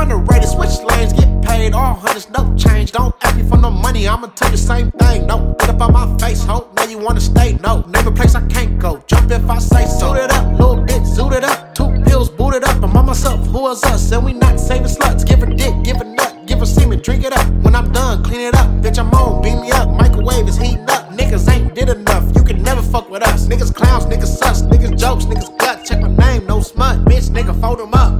underrated, switch lanes, get paid, all hundreds, no change. Don't ask me for no money, I'ma tell you the same thing. No, get up on my face, ho, now you wanna stay. No, name a place I can't go, jump if I say so. Zoot it up, little bit, zoot it up. 2 pills, boot it up, I'm on myself, who is us? And we not saving sluts, give a dick, give a nut, give a semen, drink it up. When I'm done, clean it up, bitch, I'm on, beam me up. Microwave is heating up, niggas ain't did enough, you can never fuck with us. Niggas clowns, niggas sus, niggas jokes, niggas guts, check my name, no smut, bitch, nigga, fold them up.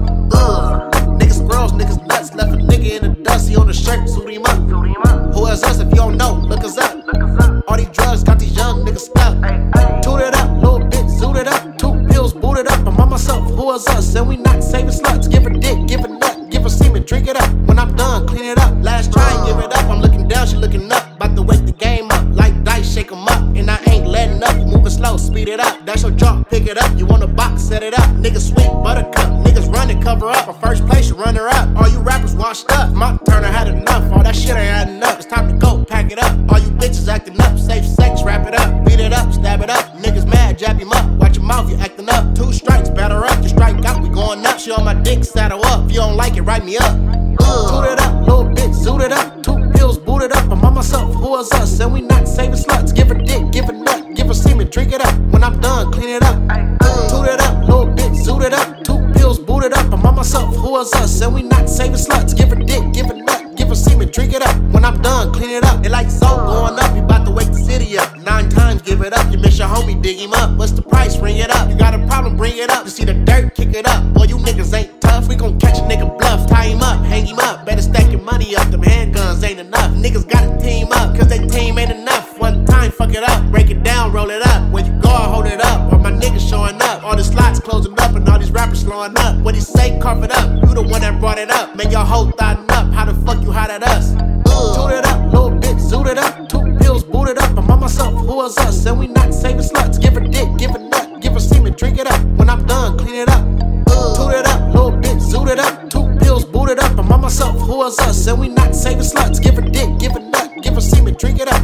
Niggas squirrels, niggas nuts, left a nigga in the dust, he on the shirt, suit him up. Who is us? If you don't know, look us up. All these drugs got these young niggas stuck. Toot it up, little bit, zoot it up. 2 pills, boot it up, I'm on myself, who is us? And we not saving sluts, give a dick, give a nut, give a semen, drink it up. When I'm done, clean it up, last try and give it up. I'm looking down, she looking up, about to wake the game up. Like dice, shake 'em up, and I ain't letting up. You moving slow, speed it up, that's your drop, pick it up. You want a box, set it up, niggas sweet, buttercup. Niggas running, cover up, a first place, you runner up. All you rappers washed up, my turn, I had enough. All that shit ain't adding up, it's time to go, pack it up. All you bitches acting up, safe sex, wrap it up. Beat it up, stab it up, niggas mad, jab him up. Watch your mouth, you acting up. 2 strikes, batter up, you strike out, we going up. She on my dick, saddle up, if you don't like it, write me up. Toot it up, little bit, zoot it up. 2 pills, boot it up, I'm on myself, who is us? And we not saving sluts, give a dick, give a nut, give a semen, drink it up. When I'm done, clean it up. Toot it up, little bit, zoot it up. 2 pills, boot it up, I'm on myself, who is us? And we not saving sluts, give a dick, give a nut, give a semen, drink it up. When I'm done, clean it up. It like so going up, you bout to wake the city up. 9 times, give it up, you miss your homie, dig him up. What's the price? Ring it up. You got a problem, bring it up. You see the dirt, kick it up. Boy, you niggas ain't tough, we gon' catch a nigga bluff. Tie him up, hang him up, better stack your money up. Them handguns ain't enough, niggas gotta team up, cause they team ain't enough. One time, fuck it up, break it down, roll it up. When you go, hold it up, or my niggas showing up. All the slots closing up, and all these rappers slowing up. What he say, carve it up, you the one that brought it up. Make your whole thought up, how the fuck you hot at us? Toot it up, little bit, zoot it up. 2 pills, boot it up, I'm on myself, who is us? And we not saving sluts, give a dick, give a nut, give a semen, drink it up. When I'm done, clean it up. Toot it up, little bit, zoot it up. 2 pills, boot it up, I'm on myself, who is us? And we not saving sluts, give a dick, give a nut, give a semen, drink it up.